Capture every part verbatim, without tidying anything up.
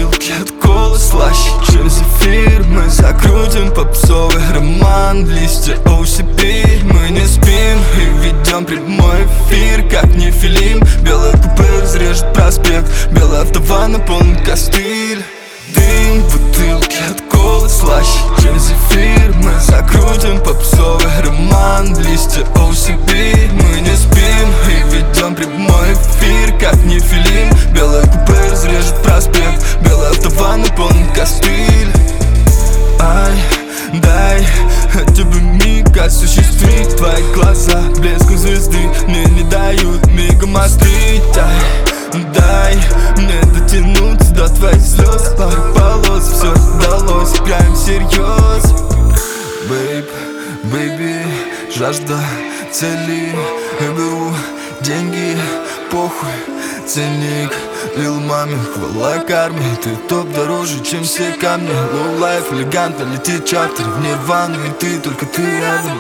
бутылки от колы слаще, чем зефир. Мы закрутим попсовый роман, листья о си пи. Мы не спим и ведем прямой эфир, как нефилим. Белый купе разрежет проспект, белый автован наполнен костыль. Дым, бутылки от колы слаще, чем зефир. Мы закрутим попсовый роман, листья о си пи. Мы не спим и ведем прямой эфир, как нефилим. Белое купе разрежет проспект, белый автован наполнен костыль. Ай, дай хотя бы миг осуществить твои глаза. Блеском звезды мне не дают мигом остыть. Ай, дай мне дотянуться до твоих слез. Пару полос, все сдалось, играем всерьез. Бейб, бэйби, жажда цели. Я беру деньги, похуй, ценник. Лил маме, хвала карме. Ты топ дороже, чем все камни. Low life, элегантно летит чартер в нирвану, и ты, только ты рядом.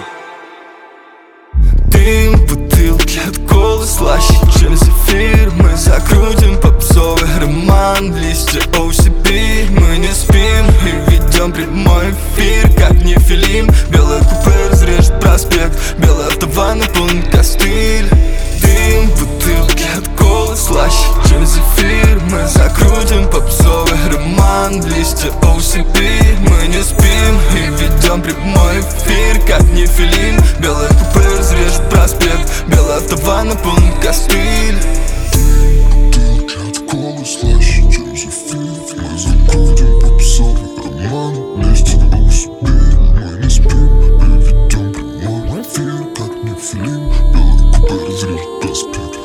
Дым, бутылки от колы слаще, чем зефир. Мы закрутим попсовый роман, листья о си пи. Мы не спим и ведем прямой эфир, как нефилим. Белое купе разрежет проспект, белый автован наполнен костыль. Дым, бутылки от колы слаще, чем зефир. Мы закрутим попсовый роман, листья о си пи. Мы не спим и ведем прямой эфир, как нефилим. Белое купе разрежет проспект, белый автован наполнен костыль. Бутылки от колы слаще, чем зефир. Мы закрутим попсовый роман, листья о си пи. Мы не спим и ведем прямой эфир, как нефилим. Белое купе разрежет проспект.